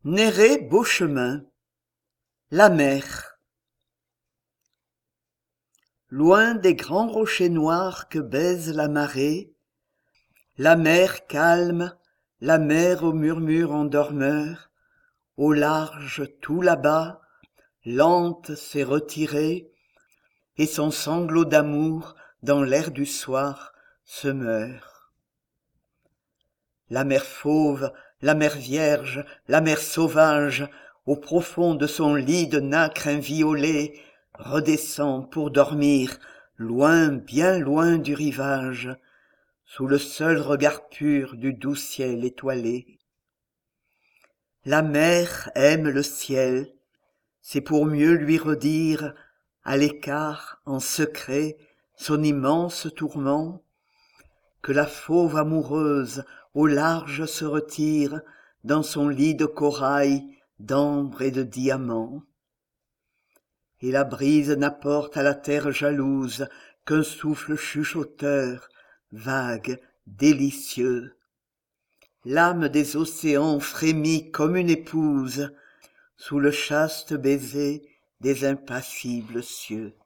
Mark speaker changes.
Speaker 1: Néré Beauchemin. La mer. Loin des grands rochers noirs que baise la marée, la mer calme, la mer au murmure endormeur, au large tout là-bas, lente s'est retirée, et son sanglot d'amour dans l'air du soir se meurt. La mer fauve, la mer vierge, la mer sauvage, au profond de son lit de nacre inviolée, redescend pour dormir, loin, bien loin du rivage, sous le seul regard pur du doux ciel étoilé. La mer aime le ciel, c'est pour mieux lui redire, à l'écart, en secret, son immense tourment, que la fauve amoureuse au large se retire dans son lit de corail, d'ambre et de diamant. Et la brise n'apporte à la terre jalouse qu'un souffle chuchoteur, vague, délicieux. L'âme des océans frémit comme une épouse sous le chaste baiser des impassibles cieux.